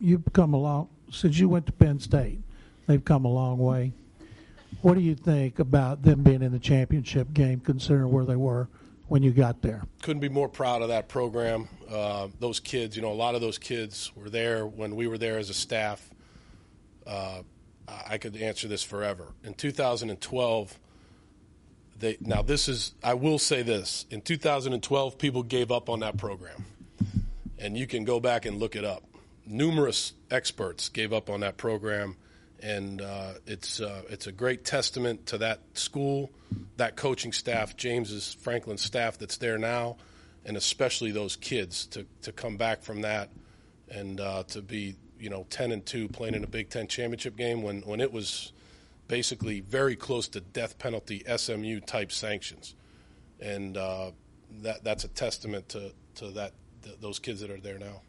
you've come along since you went to Penn State. They've come a long way. What do you think about them being in the championship game, considering where they were when you got there? Couldn't be more proud of that program. Those kids, a lot of those kids were there when we were there as a staff. I could answer this forever. In 2012, I will say this. In 2012, people gave up on that program. And you can go back and look it up. Numerous experts gave up on that program. And it's a great testament to that school, that coaching staff, Franklin's staff that's there now, and especially those kids to come back from that and to be 10-2 playing in a Big Ten championship game when it was basically very close to death penalty SMU type sanctions, and that's a testament to those kids that are there now.